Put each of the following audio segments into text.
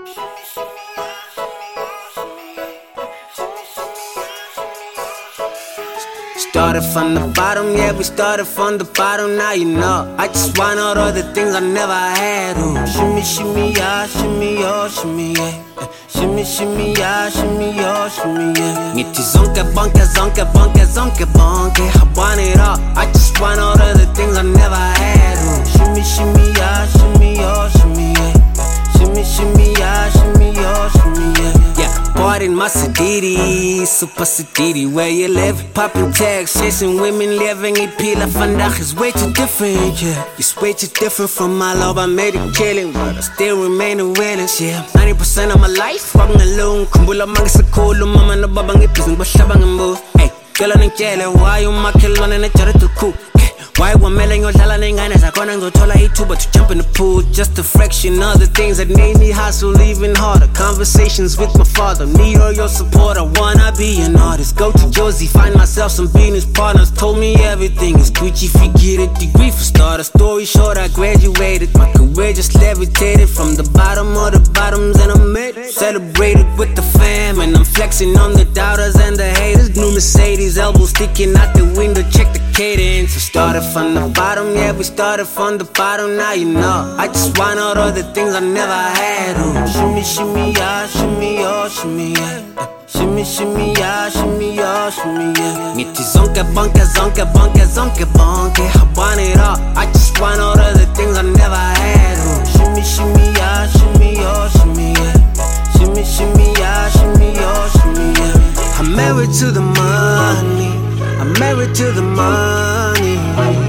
Started from the bottom, yeah, we started from the bottom, now you know. I just want all the things I never had. Ooh. Shimmy, shimmy, yeah, shimmy, oh, shimmy, yeah. Shimmy, shimmy, yeah, shimmy, oh, shimmy, yeah. Ngithi zonke bonke, zonke bonke, zonke bonke. I want it all, I just want all the things I never had. Ooh. Shimmy, shimmy, yeah, shimmy, oh, shimmy, yeah. Shimmy, shimmy, yeah, shimmy, oh, shimmy, yeah. Bought in my city, super city, where you live. Popping tags, chasing women, living a pill of vandaag is way too different, yeah. It's way too different from my love, I made it killing, but I still remain a winner, yeah. 90% of my life, walking alone. Kumbula mangisa kulu, mama no baba ngiphizi ngibahlaba ngembuzi. Hey, girl ngitshele, why umakhelwane nejare to cook? Why wamele ngiyodlala nengane zakhona ngizothola ithuba to jump in the pool. Just a fraction of the things that made me hustle even harder. Conversations with my father, need all your support, I wanna be an artist. Go to Josie, find myself some business partners. Told me everything is Gucci, forget a degree for starters. Story short, I graduated, my career just levitated. From the bottom of the bottoms and I made it. Celebrated with the fam and I'm flexing on the doubters and the haters. New Mercedes, elbows sticking out the window, check the cadence. So started from the bottom, yeah, we started from the bottom, now you know. I just want all the things I never had. Ooh. Shimmy, shimmy, yeah, shimmy, oh, shimmy, yeah. Shimmy, shimmy, yeah, shimmy, oh, shimmy, yeah. Ngithi zonke bonke, zonke bonke, zonke bonke. I want it all, I just want all the things I never had. Ooh. Shimmy, shimmy, yeah, shimmy, oh, shimmy, yeah. Shimmy, shimmy, yeah, shimmy, oh, shimmy, yeah. I'm married to the money, I'm married to the money.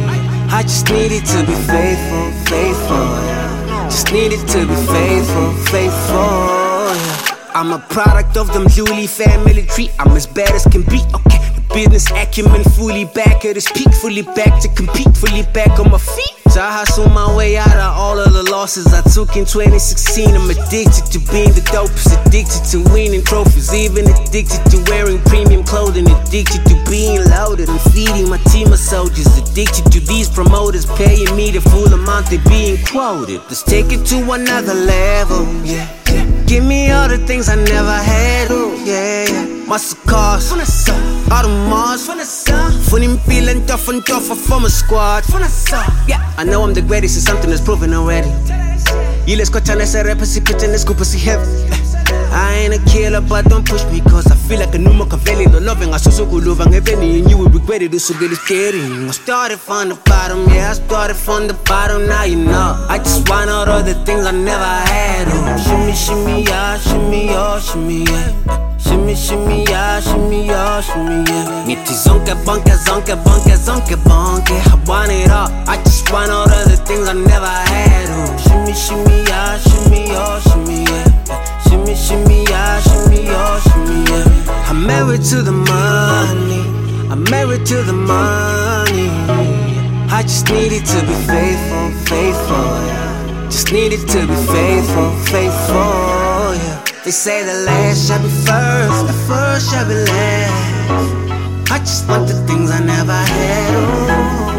I just needed to be faithful, faithful. Just needed to be faithful, faithful. I'm a product of them Luli family tree. I'm as bad as can be, okay. The business acumen fully back at its peak, fully back to compete, fully back on my feet. So I hustle my way out of all of the losses I took in 2016. I'm addicted to being the dopest, addicted to winning trophies, even addicted to wearing premium clothing, addicted to being loaded and feeding my team of soldiers, addicted to these promoters paying me the full amount they being quoted. Let's take it to another level, yeah. Give me all the things I never had, oh yeah, yeah. Muscle cars, all the Mars, funny feeling tough and tougher from a squad. Yeah, I know I'm the greatest, it's something that's proven already. You let's go turn this rapper, see pitching this scoop, see heavy. I ain't a killer, but don't push me, cause I feel like a new Machiavelli. The loving I so good love, and and you will regret it, so get it scary. I started from the bottom, yeah, I started from the bottom, now you know. I just want all the things I never had. Ooh. Shimmy, shimmy, yeah, shimmy, oh, shimmy, yeah. Shimmy, shimmy, yeah, shimmy, oh, shimmy, yeah. Ngithi zonke bonke, zonke bonke, zonke bonke. I want it all, I just want all the things I never had. Ooh. Shimmy, shimmy, yeah, shimmy, oh, shimmy, yeah. Shimmy, shimmy, yeah, shimmy, oh, shimmy, yeah. I'm married to the money, I'm married to the money. I just needed to be faithful, faithful. Just needed to be faithful, faithful, yeah. They say the last shall be first, the first shall be last. I just want the things I never had, oh.